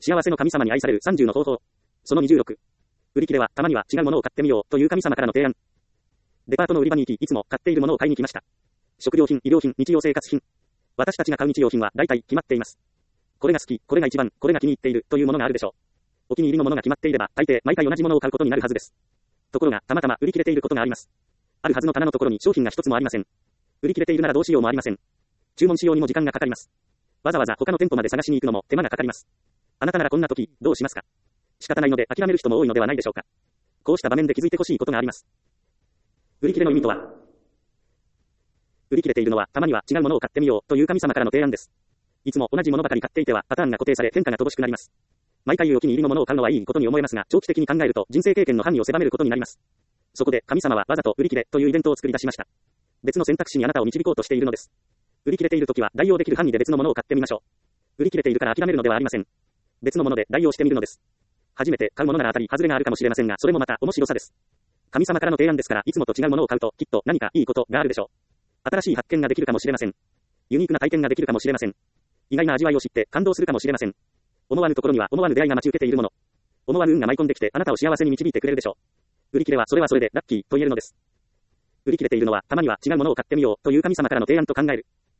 幸せの神様に愛される30の方法。その26。売り切れは、たまには違うものを買ってみようという神様からの提案。デパートの売り場に行き、いつも買っているものを買いに来ました。食料品、医療品、日用生活品。私たちが買う日用品は大体決まっています。これが好き、これが一番、これが気に入っているというものがあるでしょう。お気に入りのものが決まっていれば、大抵毎回同じものを買うことになるはずです。ところが、たまたま売り切れていることがあります。あるはずの棚のところに商品が一つもありません。売り切れているならどうしようもありません。注文しようにも時間がかかります。わざわざ他の店舗まで探しに行くのも手間がかかります。あなたならこんな時、どうしますか？仕方ないので諦める人も多いのではないでしょうか。こうした場面で気づいてほしいことがあります。売り切れの意味とは、売り切れているのは、たまには違うものを買ってみようという神様からの提案です。いつも同じものばかり買っていては、パターンが固定され、変化が乏しくなります。毎回お気に入りのものを買うのはいいことに思えますが、長期的に考えると人生経験の範囲を狭めることになります。そこで、神様はわざと売り切れというイベントを作り出しました。別の選択肢にあなたを導こうとしているのです。売り切れているときは、代用できる範囲で別のものを買ってみましょう。売り切れているから諦めるのではありません。別のもので代用してみるのです。初めて買うものなら当たり外れがあるかもしれませんが、それもまた面白さです。神様からの提案ですから、いつもと違うものを買うと、きっと何かいいことがあるでしょう。新しい発見ができるかもしれません。ユニークな体験ができるかもしれません。意外な味わいを知って感動するかもしれません。思わぬところには思わぬ出会いが待ち受けているもの。思わぬ運が舞い込んできてあなたを幸せに導いてくれるでしょう。売り切れはそれはそれでラッキーと言えるのです。売り切れているのはたまには違うものを買ってみようという神様からの提案と考える。